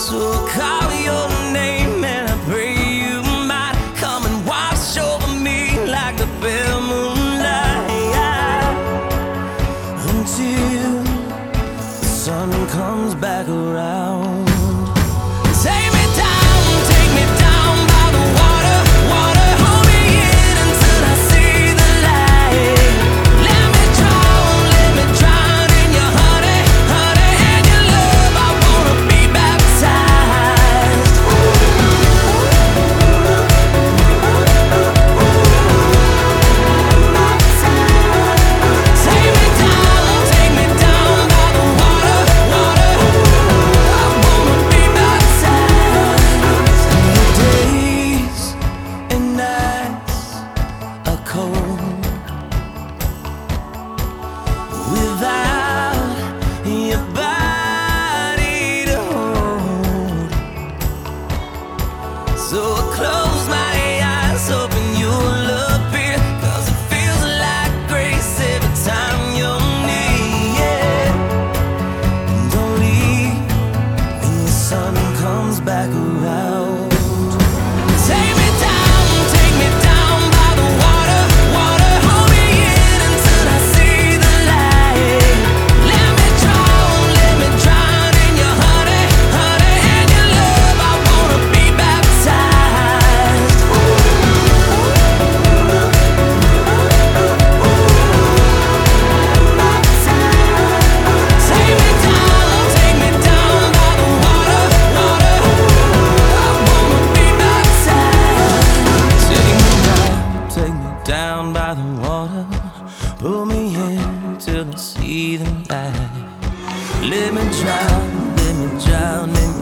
So I'll call your name and I pray you might come and wash over me like the pale moonlight, until the sun comes back around. Take me down by the water, water. Hold me in until I see the light. Let me drown in your honey, honey, and your love. I wanna be baptized. Take me down by the water, water. I wanna be baptized. Days and nights are cold without your body to hold. So I close my eyes, hoping you'll appear, 'cause it feels like grace every time you're near. And don't leave when the sun comes back around. Take me down by the water, water. Hold me in until I see the light. Let me drown in your honey, honey, and your love. I wanna be baptized. Take me down by the water, water. I wanna be baptized. Take me down by the water. Pull me in till I see the light. Let me drown in